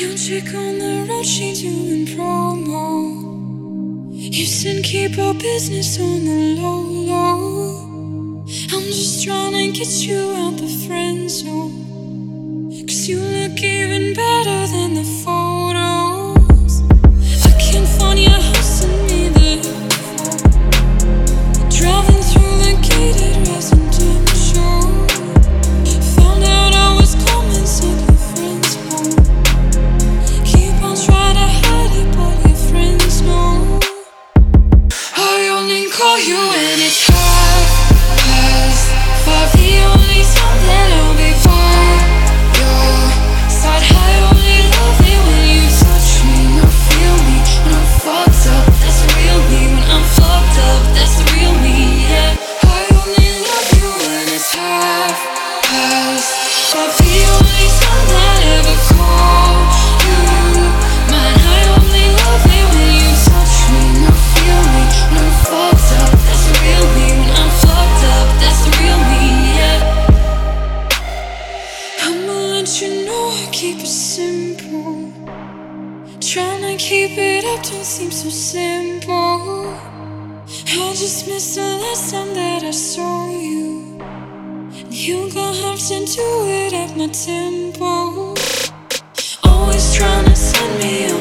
Your chick on the road, she doing promo. You said keep our business on the low, low. I'm just trying to get you out the friend zone, 'cause you look even better than the photos. I can't find your house in me the info. Driving through the gated residential. Found out I was coming, said your friends home. Keep on trying to hide it, but your friends know. I only call you when it's half past five. The only time that I'll be by your side. I only love it when you touch me, not feel me. When I'm fucked up, that's real me. When I'm fucked up, that's the real me, yeah. I only love you when it's half past five. The only time that I ever call you mine. I only love it when you touch me, not feel me. When I'm fucked up, that's the real me. When I'm fucked up, that's the real me, yeah. I'ma let you know I keep it simple. Tryna keep it up don't seem so simple. I just missed the last time that I saw you. You gon' have to do it at my tempo. Always tryna send me